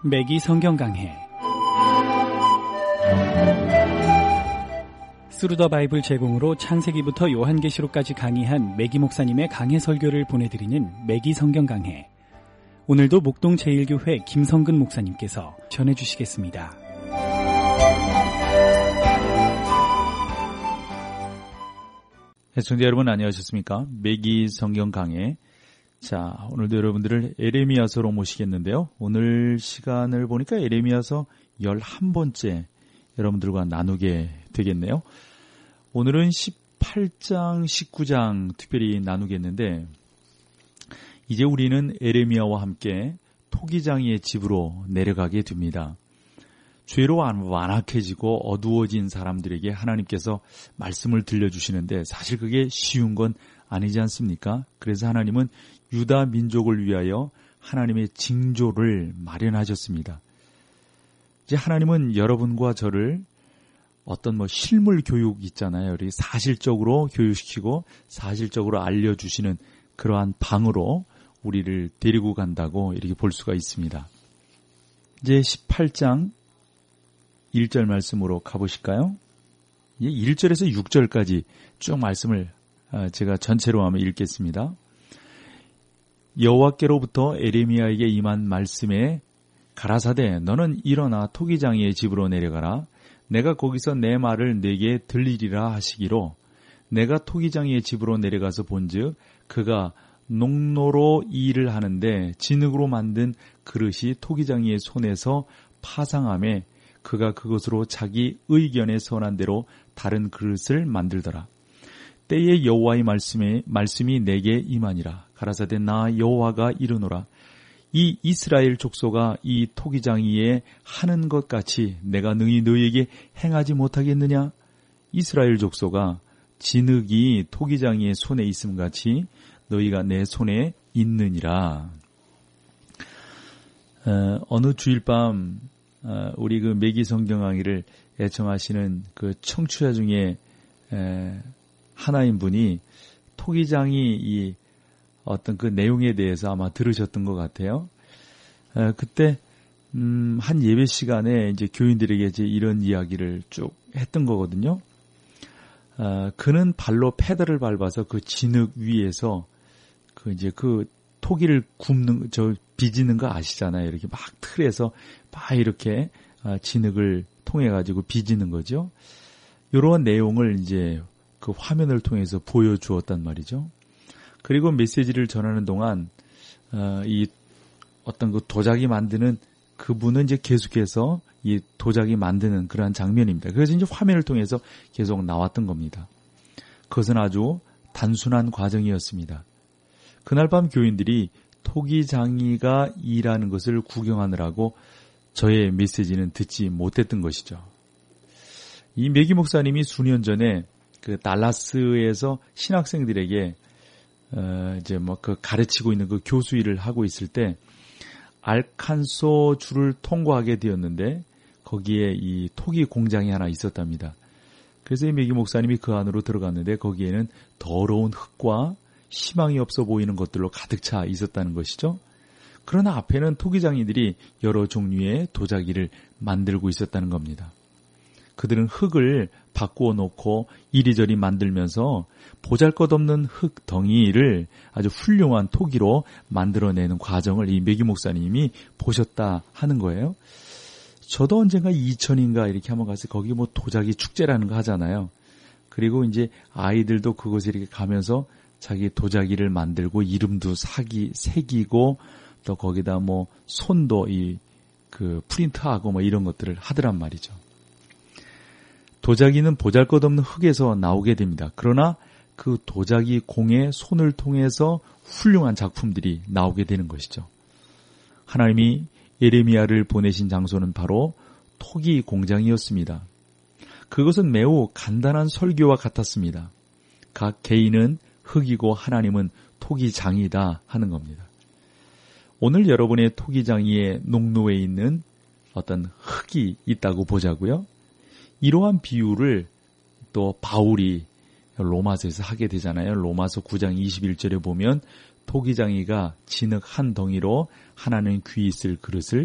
매기 성경 강해 스루더 바이블 제공으로 창세기부터 요한계시록까지 강의한 매기 목사님의 강해 설교를 보내드리는 매기 성경 강해. 오늘도 목동 제1교회 김성근 목사님께서 전해주시겠습니다. 시청자 여러분 안녕하셨습니까? 매기 성경 강해. 자, 오늘도 여러분들을 에레미야서로 모시겠는데요. 오늘 시간을 보니까 에레미야서 11번째 여러분들과 나누게 되겠네요. 오늘은 18장, 19장 특별히 나누겠는데, 이제 우리는 에레미야와 함께 토기장이의 집으로 내려가게 됩니다. 죄로 완악해지고 어두워진 사람들에게 하나님께서 말씀을 들려주시는데 사실 그게 쉬운 건 아니지 않습니까? 그래서 하나님은 유다 민족을 위하여 하나님의 징조를 마련하셨습니다. 이제 하나님은 여러분과 저를 어떤 실물 교육 있잖아요. 우리 사실적으로 교육시키고 사실적으로 알려주시는 그러한 방으로 우리를 데리고 간다고 이렇게 볼 수가 있습니다. 이제 18장 1절 말씀으로 가보실까요? 1절에서 6절까지 쭉 말씀을 제가 전체로 한번 읽겠습니다. 여호와께로부터 에레미야에게 임한 말씀에 가라사대 너는 일어나 토기장이의 집으로 내려가라. 내가 거기서 내 말을 내게 들리리라 하시기로 내가 토기장이의 집으로 내려가서 본즉 그가 농로로 일을 하는데 진흙으로 만든 그릇이 토기장이의 손에서 파상함에 그가 그것으로 자기 의견에 선한 대로 다른 그릇을 만들더라. 때에 여호와의 말씀이 내게 임하니라. 가라사대 나 여호와가 이르노라. 이 이스라엘 족속아 이 토기장이에 하는 것 같이 내가 능히 너희에게 행하지 못하겠느냐? 이스라엘 족속아 진흙이 토기장이의 손에 있음 같이 너희가 내 손에 있느니라. 어느 주일 밤 우리 그 매기 성경 강의를 애청하시는 그 청취자 중에 하나인 분이 토기장이 이 어떤 그 내용에 대해서 아마 들으셨던 것 같아요. 그때 한 예배 시간에 이제 교인들에게 이제 이런 이야기를 쭉 했던 거거든요. 그는 발로 페달을 밟아서 그 진흙 위에서 그 이제 그 토기를 빚는 거 아시잖아요. 이렇게 막 틀에서 막 이렇게 진흙을 통해 가지고 빚는 거죠. 이런 내용을 이제 그 화면을 통해서 보여주었단 말이죠. 그리고 메시지를 전하는 동안 이 어떤 그 도자기 만드는 그분은 이제 계속해서 이 도자기 만드는 그러한 장면입니다. 그래서 이제 화면을 통해서 계속 나왔던 겁니다. 그것은 아주 단순한 과정이었습니다. 그날 밤 교인들이 토기장이가 일하는 것을 구경하느라고 저의 메시지는 듣지 못했던 것이죠. 이 매기 목사님이 수년 전에 그 달라스에서 신학생들에게 이제 그 가르치고 있는 그 교수 일을 하고 있을 때 알칸소 주를 통과하게 되었는데 거기에 이 토기 공장이 하나 있었답니다. 그래서 이 매기 목사님이 그 안으로 들어갔는데 거기에는 더러운 흙과 희망이 없어 보이는 것들로 가득 차 있었다는 것이죠. 그러나 앞에는 토기장이들이 여러 종류의 도자기를 만들고 있었다는 겁니다. 그들은 흙을 바꾸어 놓고 이리저리 만들면서 보잘것없는 흙 덩이를 아주 훌륭한 토기로 만들어내는 과정을 이 매기 목사님이 보셨다 하는 거예요. 저도 언젠가 2000인가 이렇게 한번 가서 거기 도자기 축제라는 거 하잖아요. 그리고 이제 아이들도 그곳에 이렇게 가면서 자기 도자기를 만들고 이름도 새기고 또 거기다 손도 그 프린트하고 이런 것들을 하더란 말이죠. 도자기는 보잘것없는 흙에서 나오게 됩니다. 그러나 그 도자기 공의 손을 통해서 훌륭한 작품들이 나오게 되는 것이죠. 하나님이 예레미야를 보내신 장소는 바로 토기 공장이었습니다. 그것은 매우 간단한 설교와 같았습니다. 각 개인은 흙이고 하나님은 토기장이다 하는 겁니다. 오늘 여러분의 토기장이의 농로에 있는 어떤 흙이 있다고 보자고요. 이러한 비유를 또 바울이 로마서에서 하게 되잖아요. 로마서 9장 21절에 보면 토기장이가 진흙 한 덩이로 하나는 귀 있을 그릇을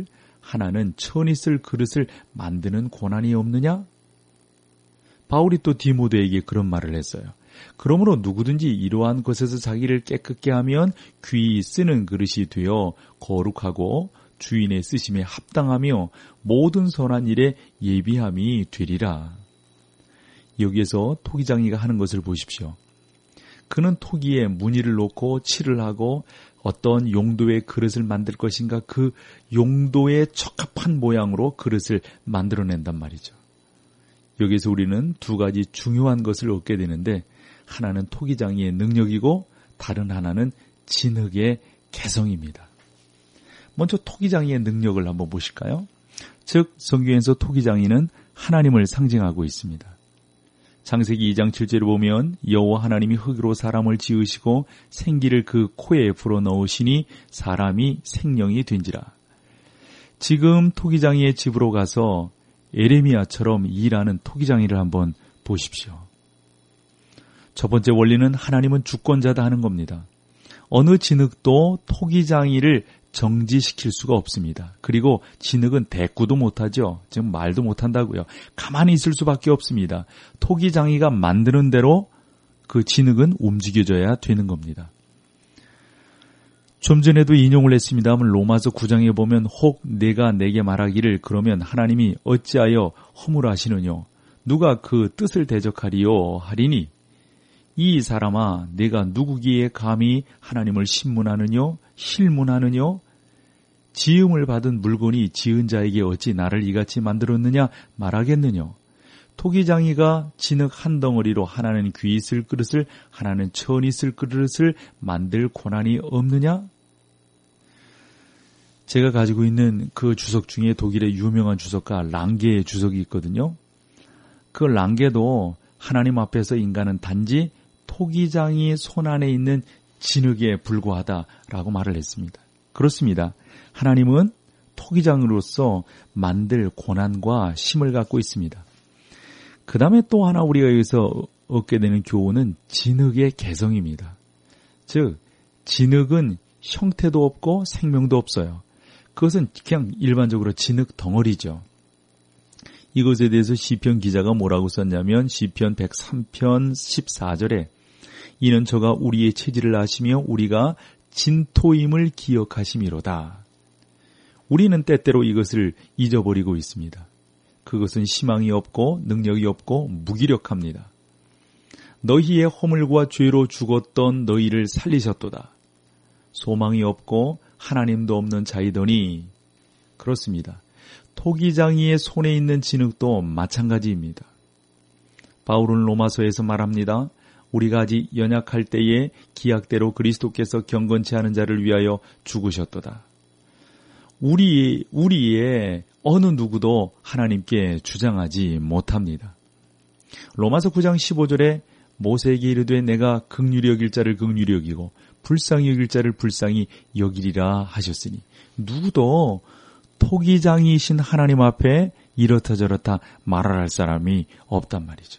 하나는 천이 쓸 그릇을 만드는 고난이 없느냐? 바울이 또 디모데에게 그런 말을 했어요. 그러므로 누구든지 이러한 것에서 자기를 깨끗게 하면 귀히 쓰는 그릇이 되어 거룩하고 주인의 쓰심에 합당하며 모든 선한 일에 예비함이 되리라. 여기에서 토기장이가 하는 것을 보십시오. 그는 토기에 무늬를 놓고 칠을 하고 어떤 용도의 그릇을 만들 것인가 그 용도에 적합한 모양으로 그릇을 만들어낸단 말이죠. 여기서 우리는 두 가지 중요한 것을 얻게 되는데 하나는 토기장이의 능력이고 다른 하나는 진흙의 개성입니다. 먼저 토기장이의 능력을 한번 보실까요? 즉 성경에서 토기장이는 하나님을 상징하고 있습니다. 창세기 2장 7절을 보면 여호와 하나님이 흙으로 사람을 지으시고 생기를 그 코에 불어넣으시니 사람이 생명이 된지라. 지금 토기장이의 집으로 가서 에레미야처럼 일하는 토기장이를 한번 보십시오. 첫 번째 원리는 하나님은 주권자다 하는 겁니다. 어느 진흙도 토기장이를 정지시킬 수가 없습니다. 그리고 진흙은 대꾸도 못하죠. 지금 말도 못한다고요. 가만히 있을 수밖에 없습니다. 토기장이가 만드는 대로 그 진흙은 움직여져야 되는 겁니다. 좀 전에도 인용을 했습니다만 로마서 9장에 보면 혹 내가 내게 말하기를 그러면 하나님이 어찌하여 허물하시느냐 누가 그 뜻을 대적하리요 하리니 이 사람아 내가 누구기에 감히 하나님을 신문하느냐 실문하느냐 지음을 받은 물건이 지은 자에게 어찌 나를 이같이 만들었느냐 말하겠느냐 토기장이가 진흙 한 덩어리로 하나는 귀히 쓸 그릇을 하나는 천이 쓸 그릇을 만들 고난이 없느냐? 제가 가지고 있는 그 주석 중에 독일의 유명한 주석가 랑게의 주석이 있거든요. 그 랑게도 하나님 앞에서 인간은 단지 토기장이 손 안에 있는 진흙에 불과하다라고 말을 했습니다. 그렇습니다. 하나님은 토기장으로서 만들 고난과 힘을 갖고 있습니다. 그 다음에 또 하나 우리가 여기서 얻게 되는 교훈은 진흙의 개성입니다. 즉 진흙은 형태도 없고 생명도 없어요. 그것은 그냥 일반적으로 진흙 덩어리죠. 이것에 대해서 시편 기자가 뭐라고 썼냐면 시편 103편 14절에 이는 저가 우리의 체질을 아시며 우리가 진토임을 기억하심이로다. 우리는 때때로 이것을 잊어버리고 있습니다. 그것은 희망이 없고 능력이 없고 무기력합니다. 너희의 허물과 죄로 죽었던 너희를 살리셨도다. 소망이 없고 하나님도 없는 자이더니 그렇습니다. 토기장이의 손에 있는 진흙도 마찬가지입니다. 바울은 로마서에서 말합니다. 우리가 아직 연약할 때에 기약대로 그리스도께서 경건치 않은 자를 위하여 죽으셨도다. 우리의 어느 누구도 하나님께 주장하지 못합니다. 로마서 9장 15절에 모세에게 이르되 내가 긍휼히 여길 자를 긍휼히 여기고 불쌍히 여길 자를 불쌍히 여기리라 하셨으니 누구도 토기장이신 하나님 앞에 이렇다 저렇다 말할 사람이 없단 말이죠.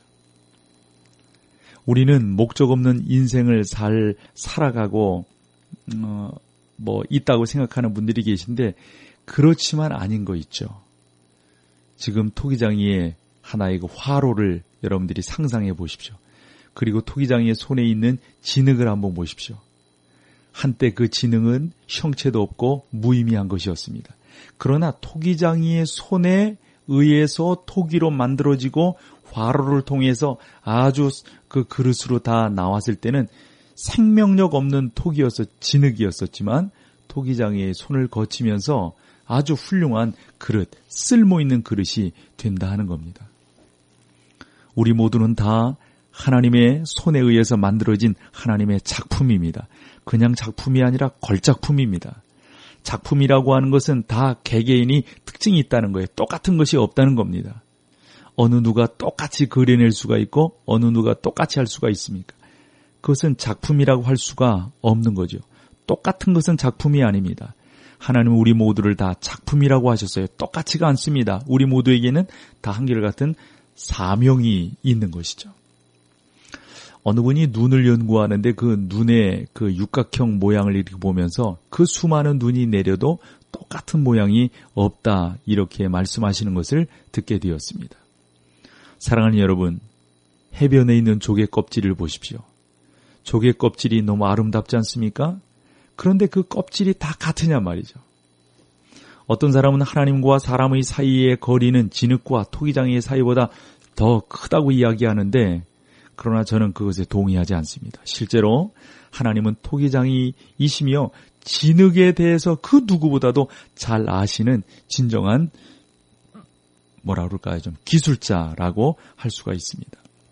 우리는 목적 없는 인생을 살아가고 있다고 생각하는 분들이 계신데 그렇지만 아닌 거 있죠. 지금 토기장이의 하나의 그 화로를 여러분들이 상상해 보십시오. 그리고 토기장이의 손에 있는 진흙을 한번 보십시오. 한때 그 진흙은 형체도 없고 무의미한 것이었습니다. 그러나 토기장이의 손에 의해서 토기로 만들어지고 화로를 통해서 아주 그 그릇으로 다 나왔을 때는 생명력 없는 진흙이었었지만 토기장이의 손을 거치면서 아주 훌륭한 그릇, 쓸모있는 그릇이 된다 하는 겁니다. 우리 모두는 다 하나님의 손에 의해서 만들어진 하나님의 작품입니다. 그냥 작품이 아니라 걸작품입니다. 작품이라고 하는 것은 다 개개인이 특징이 있다는 거예요. 똑같은 것이 없다는 겁니다. 어느 누가 똑같이 그려낼 수가 있고 어느 누가 똑같이 할 수가 있습니까? 그것은 작품이라고 할 수가 없는 거죠. 똑같은 것은 작품이 아닙니다. 하나님은 우리 모두를 다 작품이라고 하셨어요. 똑같지가 않습니다. 우리 모두에게는 다 한결같은 사명이 있는 것이죠. 어느 분이 눈을 연구하는데 그 눈의 그 육각형 모양을 이렇게 보면서 그 수많은 눈이 내려도 똑같은 모양이 없다 이렇게 말씀하시는 것을 듣게 되었습니다. 사랑하는 여러분, 해변에 있는 조개 껍질을 보십시오. 조개 껍질이 너무 아름답지 않습니까? 그런데 그 껍질이 다 같으냐 말이죠. 어떤 사람은 하나님과 사람의 사이의 거리는 진흙과 토기장이의 사이보다 더 크다고 이야기하는데, 그러나 저는 그것에 동의하지 않습니다. 실제로 하나님은 토기장이이시며 진흙에 대해서 그 누구보다도 잘 아시는 진정한 뭐라 그럴까요? 좀 기술자라고 할 수가 있습니다.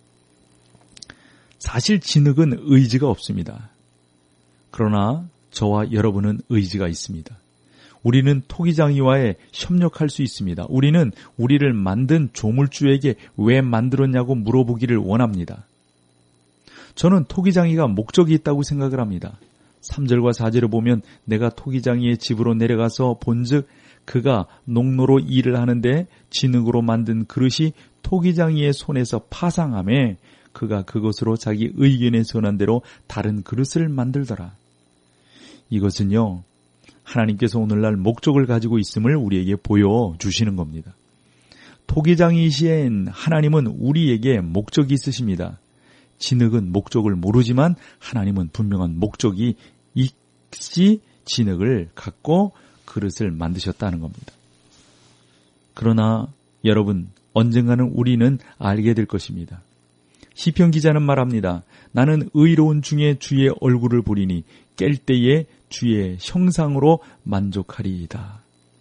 사실 진흙은 의지가 없습니다. 그러나 저와 여러분은 의지가 있습니다. 우리는 토기장이와의 협력할 수 있습니다. 우리는 우리를 만든 조물주에게 왜 만들었냐고 물어보기를 원합니다. 저는 토기장이가 목적이 있다고 생각을 합니다. 3절과 4절을 보면 내가 토기장이의 집으로 내려가서 본즉 그가 농로로 일을 하는데 진흙으로 만든 그릇이 토기장이의 손에서 파상하매 그가 그것으로 자기 의견에 선한 대로 다른 그릇을 만들더라. 이것은요, 하나님께서 오늘날 목적을 가지고 있음을 우리에게 보여주시는 겁니다. 토기장이신 하나님은 우리에게 목적이 있으십니다. 진흙은 목적을 모르지만 하나님은 분명한 목적이 있이 진흙을 갖고 그릇을 만드셨다는 겁니다. 그러나 여러분, 언젠가는 우리는 알게 될 것입니다. 시편 기자는 말합니다. 나는 의로운 중에 주의 얼굴을 보리니 깰 때에 주의 형상으로 만족하리이다.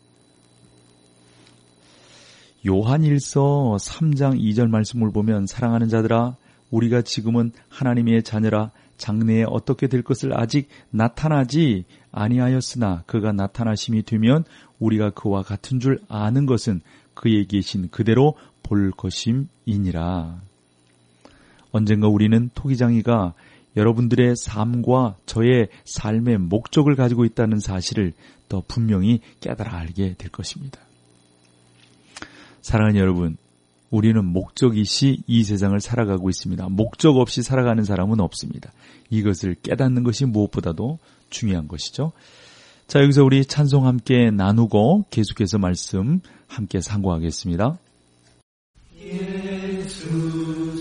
요한일서 3장 2절 말씀을 보면 사랑하는 자들아 우리가 지금은 하나님의 자녀라 장래에 어떻게 될 것을 아직 나타나지 아니하였으나 그가 나타나심이 되면 우리가 그와 같은 줄 아는 것은 그에 계신 그대로 볼 것임이니라. 언젠가 우리는 토기장이가 여러분들의 삶과 저의 삶의 목적을 가지고 있다는 사실을 더 분명히 깨달아 알게 될 것입니다. 사랑하는 여러분, 우리는 목적이시 이 세상을 살아가고 있습니다. 목적 없이 살아가는 사람은 없습니다. 이것을 깨닫는 것이 무엇보다도 중요한 것이죠. 자, 여기서 우리 찬송 함께 나누고 계속해서 말씀 함께 상고하겠습니다. 예수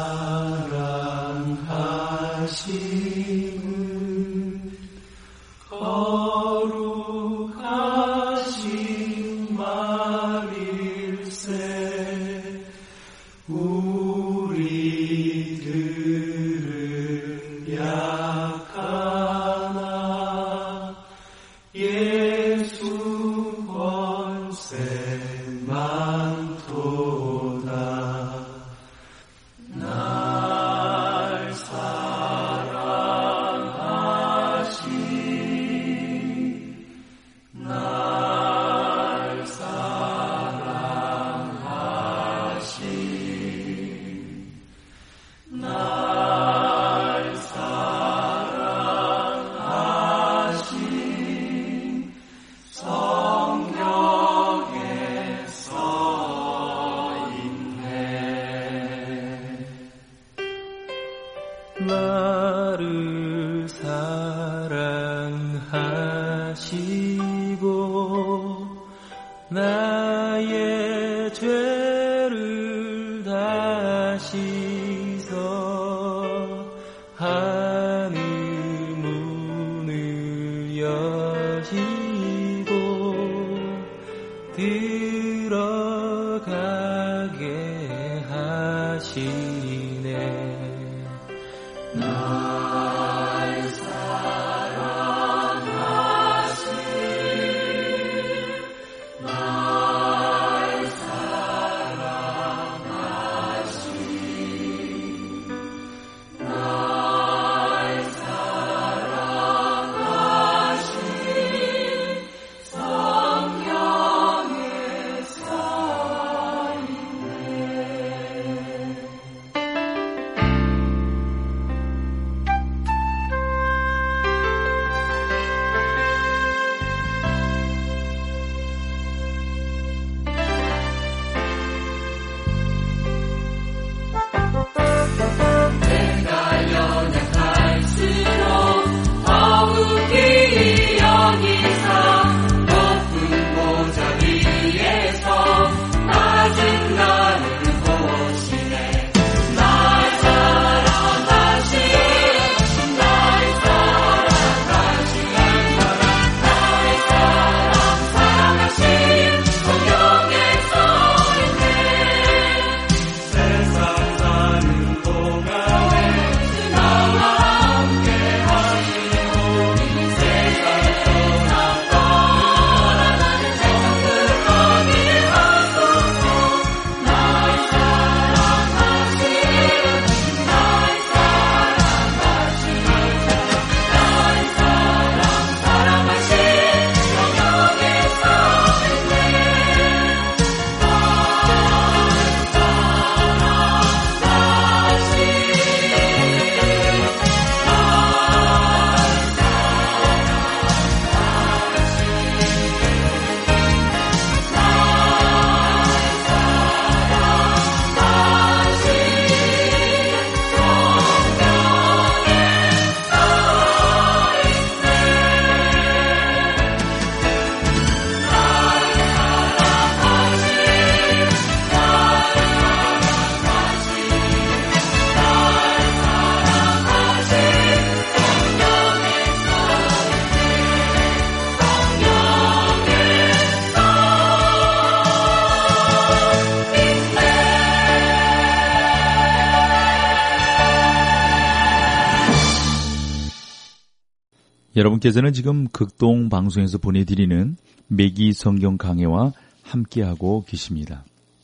사랑하심은 거룩하신 말일세 우리들은 약하나 예수 권세 많도다. 날 사랑하시 날 사랑하시 날 사랑하시 성경에 써있네. 나를 사랑하시고 나의 죄를 다시서 하늘 문을 여시고 들어가게 하시네. 날 사랑하시 날 사랑하시 날 사랑하시 성경에 써있네. 여러분께서는 지금 극동 방송에서 보내드리는 매기 성경 강해와 함께하고 계십니다.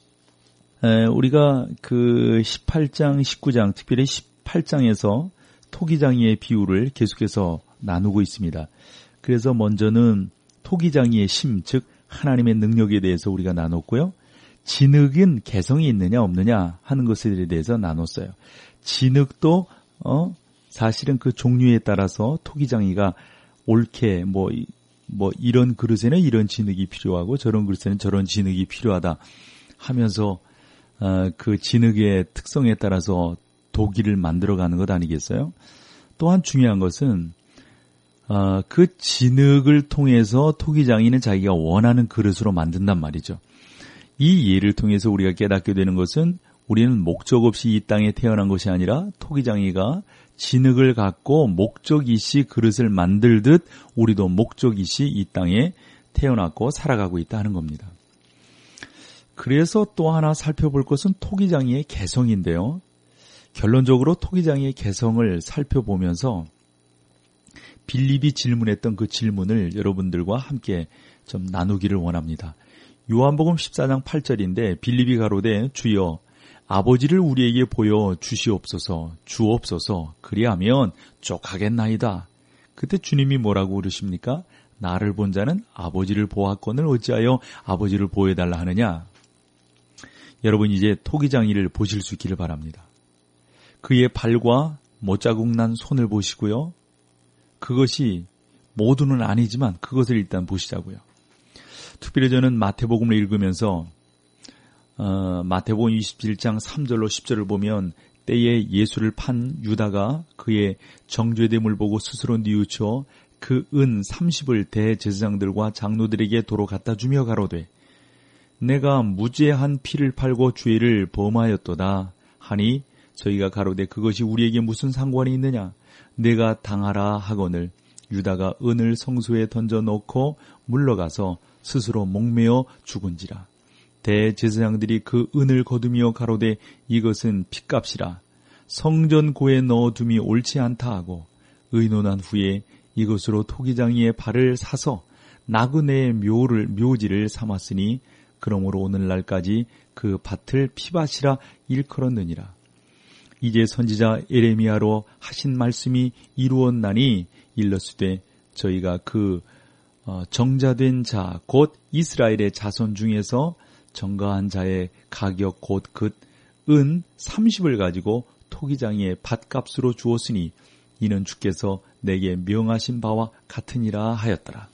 우리가 그 18장, 19장, 특별히 18장에서 토기장이의 비유를 계속해서 나누고 있습니다. 그래서 먼저는 토기장이의 심, 즉 하나님의 능력에 대해서 우리가 나눴고요. 진흙은 개성이 있느냐 없느냐 하는 것에 대해서 나눴어요. 진흙도 사실은 그 종류에 따라서 토기장이가 옳게 뭐 이런 그릇에는 이런 진흙이 필요하고 저런 그릇에는 저런 진흙이 필요하다 하면서 그 진흙의 특성에 따라서 도기를 만들어가는 것 아니겠어요? 또한 중요한 것은 그 진흙을 통해서 토기장이는 자기가 원하는 그릇으로 만든단 말이죠. 이 예를 통해서 우리가 깨닫게 되는 것은 우리는 목적 없이 이 땅에 태어난 것이 아니라 토기장이가 진흙을 갖고 목적이시 그릇을 만들듯 우리도 목적이시 이 땅에 태어났고 살아가고 있다 하는 겁니다. 그래서 또 하나 살펴볼 것은 토기장이의 개성인데요. 결론적으로 토기장이의 개성을 살펴보면서 빌립이 질문했던 그 질문을 여러분들과 함께 좀 나누기를 원합니다. 요한복음 14장 8절인데 빌립이 가로되 주여 아버지를 우리에게 보여 주시옵소서 주옵소서 그리하면 족하겠나이다. 그때 주님이 뭐라고 그러십니까? 나를 본 자는 아버지를 보았거늘 어찌하여 아버지를 보여달라 하느냐. 여러분 이제 토기장이를 보실 수 있기를 바랍니다. 그의 발과 못자국 난 손을 보시고요. 그것이 모두는 아니지만 그것을 일단 보시자고요. 특별히 저는 마태복음을 읽으면서 마태복음 27장 3절로 10절을 보면 때에 예수를 판 유다가 그의 정죄됨을 보고 스스로 뉘우쳐 그 은 30을 대제사장들과 장로들에게 도로 갖다 주며 가로되 내가 무죄한 피를 팔고 죄를 범하였도다 하니 저희가 가로되 그것이 우리에게 무슨 상관이 있느냐 내가 당하라 하거늘 유다가 은을 성소에 던져놓고 물러가서 스스로 목매어 죽은지라. 대제사장들이 그 은을 거두며 가로되 이것은 핏값이라. 성전고에 넣어둠이 옳지 않다 하고 의논한 후에 이것으로 토기장이의 발을 사서 나그네의 묘지를 삼았으니 그러므로 오늘날까지 그 밭을 피밭이라 일컬었느니라. 이제 선지자 에레미야로 하신 말씀이 이루었나니 일렀으되 저희가 그 정자된 자 곧 이스라엘의 자손 중에서 정가한 자의 가격 곧 그 은 30을 가지고 토기장이의 밭값으로 주었으니 이는 주께서 내게 명하신 바와 같으니라 하였더라.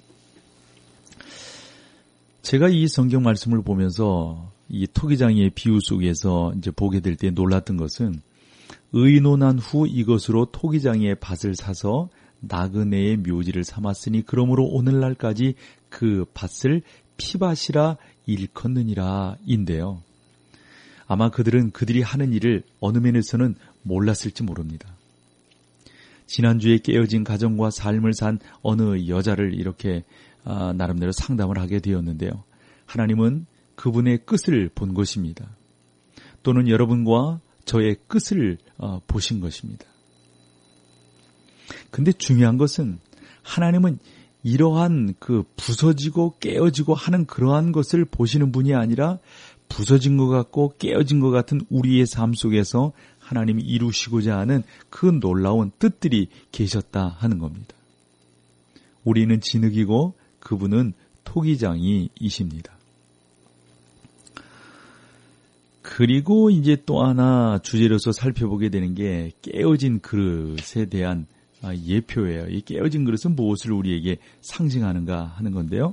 제가 이 성경 말씀을 보면서 이 토기장이의 비유 속에서 이제 보게 될 때 놀랐던 것은 의논한 후 이것으로 토기장이의 밭을 사서 나그네의 묘지를 삼았으니 그러므로 오늘날까지 그 밭을 피밭이라 일컫느니라 인데요. 아마 그들이 하는 일을 어느 면에서는 몰랐을지 모릅니다. 지난주에 깨어진 가정과 삶을 산 어느 여자를 이렇게 나름대로 상담을 하게 되었는데요. 하나님은 그분의 끝을 본 것입니다. 또는 여러분과 저의 끝을 보신 것입니다. 근데 중요한 것은 하나님은 이러한 그 부서지고 깨어지고 하는 그러한 것을 보시는 분이 아니라 부서진 것 같고 깨어진 것 같은 우리의 삶 속에서 하나님이 이루시고자 하는 그 놀라운 뜻들이 계셨다 하는 겁니다. 우리는 진흙이고 그분은 토기장이이십니다. 그리고 이제 또 하나 주제로서 살펴보게 되는 게 깨어진 그릇에 대한 예표예요. 이 깨어진 그릇은 무엇을 우리에게 상징하는가 하는 건데요.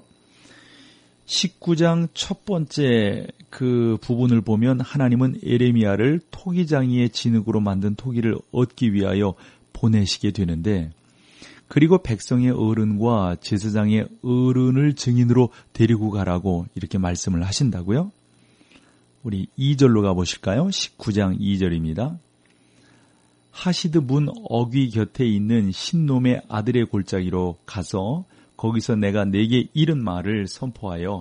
19장 첫 번째 그 부분을 보면 하나님은 에레미야를 토기장이의 진흙으로 만든 토기를 얻기 위하여 보내시게 되는데 그리고 백성의 어른과 제사장의 어른을 증인으로 데리고 가라고 이렇게 말씀을 하신다고요. 우리 2절로 가보실까요? 19장 2절입니다. 하시드 문 어귀 곁에 있는 신놈의 아들의 골짜기로 가서 거기서 내가 네게 이른 말을 선포하여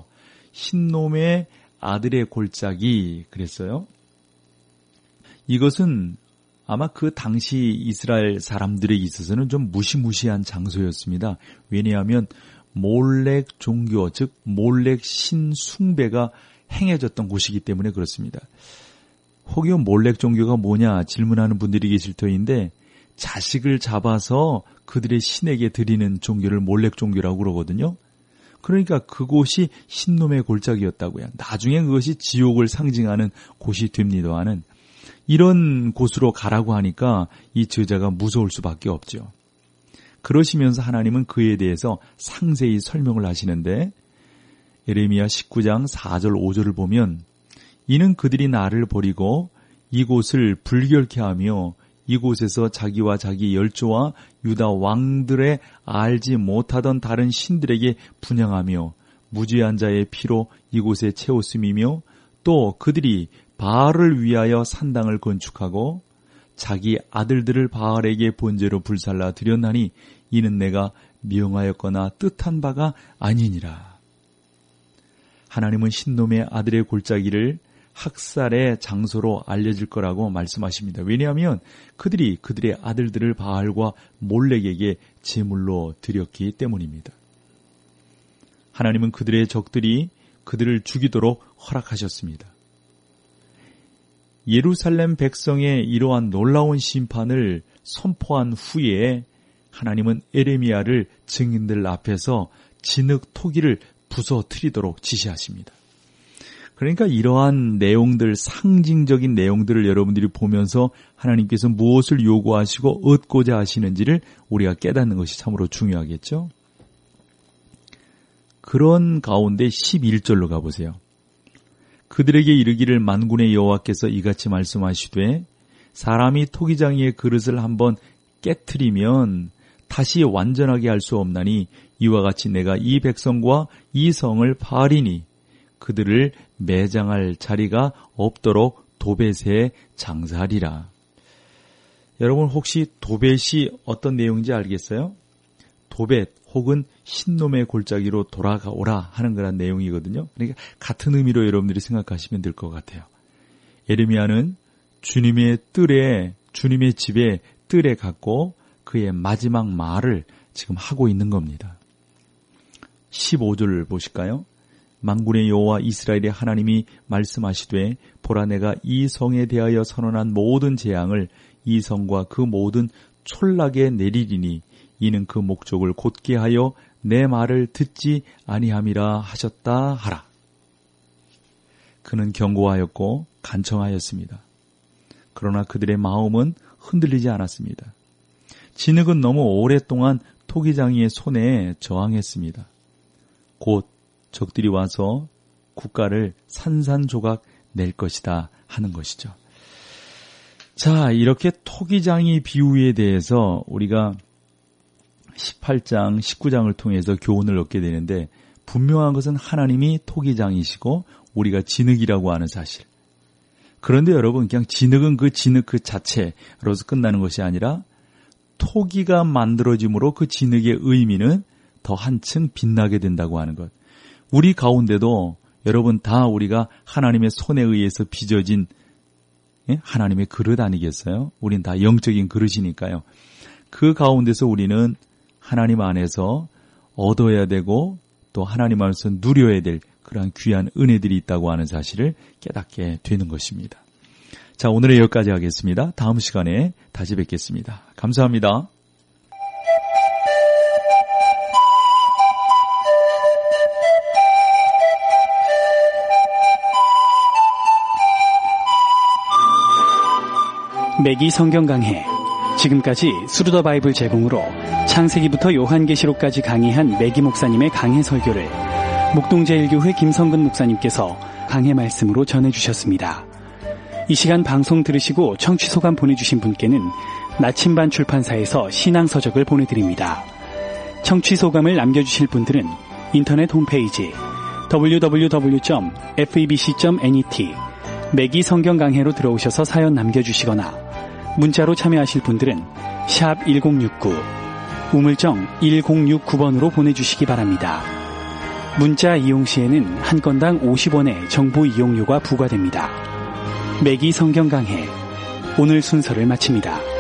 신놈의 아들의 골짜기 그랬어요. 이것은 아마 그 당시 이스라엘 사람들에게 있어서는 좀 무시무시한 장소였습니다. 왜냐하면 몰렉 종교, 즉 몰렉 신 숭배가 행해졌던 곳이기 때문에 그렇습니다. 혹여 몰렉 종교가 뭐냐 질문하는 분들이 계실 터인데 자식을 잡아서 그들의 신에게 드리는 종교를 몰렉 종교라고 그러거든요. 그러니까 그곳이 신놈의 골짜기였다고요. 나중에 그것이 지옥을 상징하는 곳이 됩니다마는 이런 곳으로 가라고 하니까 이 저자가 무서울 수밖에 없죠. 그러시면서 하나님은 그에 대해서 상세히 설명을 하시는데 예레미야 19장 4절 5절을 보면 이는 그들이 나를 버리고 이곳을 불결케 하며 이곳에서 자기와 자기 열조와 유다 왕들의 알지 못하던 다른 신들에게 분향하며 무죄한 자의 피로 이곳에 채웠음이며 또 그들이 바알을 위하여 산당을 건축하고 자기 아들들을 바알에게 번제로 불살라 드렸나니 이는 내가 명하였거나 뜻한 바가 아니니라. 하나님은 신놈의 아들의 골짜기를 학살의 장소로 알려질 거라고 말씀하십니다. 왜냐하면 그들이 그들의 아들들을 바알과 몰렉에게 제물로 드렸기 때문입니다. 하나님은 그들의 적들이 그들을 죽이도록 허락하셨습니다. 예루살렘 백성의 이러한 놀라운 심판을 선포한 후에 하나님은 에레미야를 증인들 앞에서 진흙 토기를 부서뜨리도록 지시하십니다. 그러니까 이러한 내용들, 상징적인 내용들을 여러분들이 보면서 하나님께서 무엇을 요구하시고 얻고자 하시는지를 우리가 깨닫는 것이 참으로 중요하겠죠. 그런 가운데 11절로 가보세요. 그들에게 이르기를 만군의 여호와께서 이같이 말씀하시되 사람이 토기장이의 그릇을 한번 깨트리면 다시 완전하게 할 수 없나니 이와 같이 내가 이 백성과 이 성을 파리니 그들을 매장할 자리가 없도록 도벳에 장사하리라. 여러분 혹시 도벳이 어떤 내용인지 알겠어요? 도벳 혹은 신놈의 골짜기로 돌아가오라 하는 그런 내용이거든요. 그러니까 같은 의미로 여러분들이 생각하시면 될 것 같아요. 예레미야는 주님의 집에 뜰에 갔고 그의 마지막 말을 지금 하고 있는 겁니다. 15절을 보실까요? 만군의 여호와 이스라엘의 하나님이 말씀하시되 보라 내가 이 성에 대하여 선언한 모든 재앙을 이 성과 그 모든 촌락에 내리리니 이는 그 목적을 곧게 하여 내 말을 듣지 아니함이라 하셨다 하라. 그는 경고하였고 간청하였습니다. 그러나 그들의 마음은 흔들리지 않았습니다. 진흙은 너무 오랫동안 토기장이의 손에 저항했습니다. 곧 적들이 와서 국가를 산산조각 낼 것이다 하는 것이죠. 자, 이렇게 토기장이 비유에 대해서 우리가 18장, 19장을 통해서 교훈을 얻게 되는데 분명한 것은 하나님이 토기장이시고 우리가 진흙이라고 하는 사실. 그런데 여러분 그냥 진흙은 그 진흙 그 자체로서 끝나는 것이 아니라 토기가 만들어짐으로 그 진흙의 의미는 더 한층 빛나게 된다고 하는 것. 우리 가운데도 여러분 다 우리가 하나님의 손에 의해서 빚어진 하나님의 그릇 아니겠어요? 우린 다 영적인 그릇이니까요. 그 가운데서 우리는 하나님 안에서 얻어야 되고 또 하나님 안에서 누려야 될 그러한 귀한 은혜들이 있다고 하는 사실을 깨닫게 되는 것입니다. 자, 오늘은 여기까지 하겠습니다. 다음 시간에 다시 뵙겠습니다. 감사합니다. 매기 성경 강해. 지금까지 스루더 바이블 제공으로 창세기부터 요한계시록까지 강의한 매기 목사님의 강해 설교를 목동제일교회 김성근 목사님께서 강해 말씀으로 전해주셨습니다. 이 시간 방송 들으시고 청취 소감 보내주신 분께는 나침반 출판사에서 신앙서적을 보내드립니다. 청취 소감을 남겨주실 분들은 인터넷 홈페이지 www.febc.net 매기 성경 강해로 들어오셔서 사연 남겨주시거나 문자로 참여하실 분들은 샵 1069 우물정 1069번으로 보내주시기 바랍니다. 문자 이용 시에는 한 건당 50원의 정보 이용료가 부과됩니다. 매기 성경 강해 오늘 순서를 마칩니다.